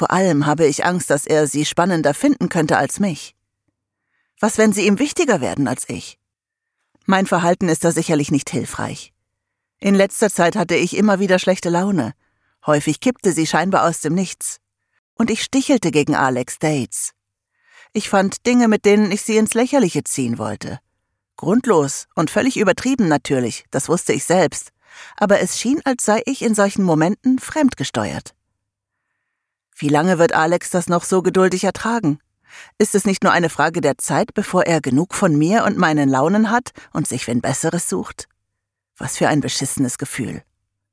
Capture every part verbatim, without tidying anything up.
vor allem habe ich Angst, dass er sie spannender finden könnte als mich. Was, wenn sie ihm wichtiger werden als ich? Mein Verhalten ist da sicherlich nicht hilfreich. In letzter Zeit hatte ich immer wieder schlechte Laune. Häufig kippte sie scheinbar aus dem Nichts. Und ich stichelte gegen Alex Dates. Ich fand Dinge, mit denen ich sie ins Lächerliche ziehen wollte. Grundlos und völlig übertrieben natürlich, das wusste ich selbst. Aber es schien, als sei ich in solchen Momenten fremdgesteuert. Wie lange wird Alex das noch so geduldig ertragen? Ist es nicht nur eine Frage der Zeit, bevor er genug von mir und meinen Launen hat und sich wen Besseres sucht? Was für ein beschissenes Gefühl.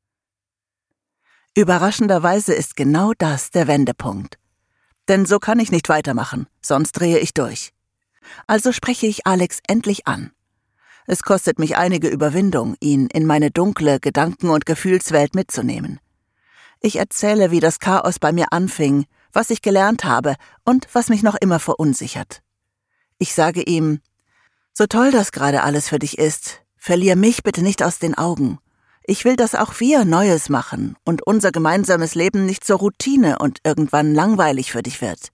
Überraschenderweise ist genau das der Wendepunkt. Denn so kann ich nicht weitermachen, sonst drehe ich durch. Also spreche ich Alex endlich an. Es kostet mich einige Überwindung, ihn in meine dunkle Gedanken- und Gefühlswelt mitzunehmen. Ich erzähle, wie das Chaos bei mir anfing, was ich gelernt habe und was mich noch immer verunsichert. Ich sage ihm, so toll das gerade alles für dich ist, verlier mich bitte nicht aus den Augen. Ich will, dass auch wir Neues machen und unser gemeinsames Leben nicht zur Routine und irgendwann langweilig für dich wird.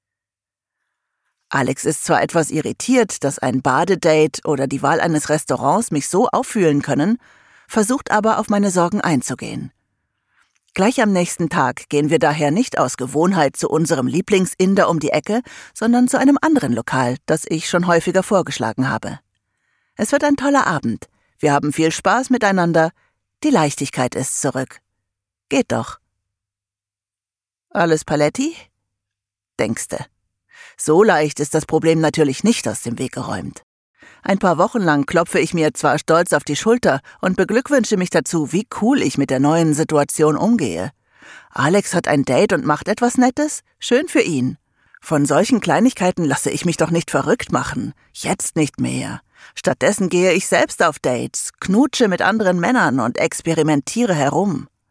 Alex ist zwar etwas irritiert, dass ein Badedate oder die Wahl eines Restaurants mich so auffühlen können, versucht aber auf meine Sorgen einzugehen. Gleich am nächsten Tag gehen wir daher nicht aus Gewohnheit zu unserem Lieblingsinder um die Ecke, sondern zu einem anderen Lokal, das ich schon häufiger vorgeschlagen habe. Es wird ein toller Abend. Wir haben viel Spaß miteinander. Die Leichtigkeit ist zurück. Geht doch. Alles Paletti? Denkste. So leicht ist das Problem natürlich nicht aus dem Weg geräumt. Ein paar Wochen lang klopfe ich mir zwar stolz auf die Schulter und beglückwünsche mich dazu, wie cool ich mit der neuen Situation umgehe. Alex hat ein Date und macht etwas Nettes? Schön für ihn. Von solchen Kleinigkeiten lasse ich mich doch nicht verrückt machen. Jetzt nicht mehr. Stattdessen gehe ich selbst auf Dates, knutsche mit anderen Männern und experimentiere herum.